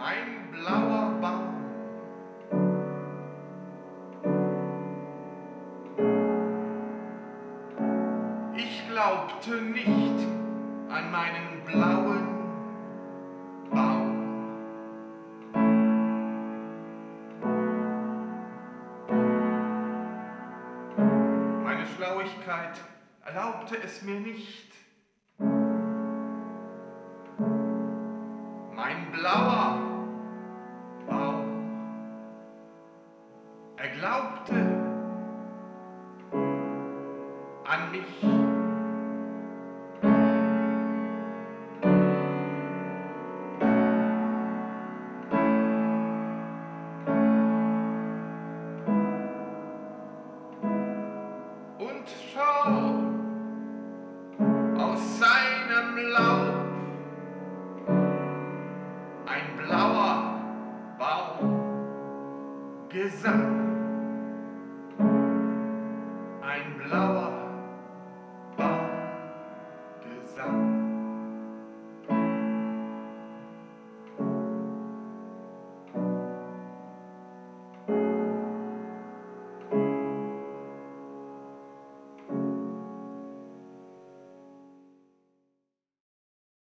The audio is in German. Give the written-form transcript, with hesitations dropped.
Ein blauer Baum. Ich glaubte nicht an meinen blauen Baum. Meine Schlauigkeit erlaubte es mir nicht. Mein blauer Baum, er glaubte an mich. Und schau, aus seinem Laub ein blauer Baum gesang, ein blauer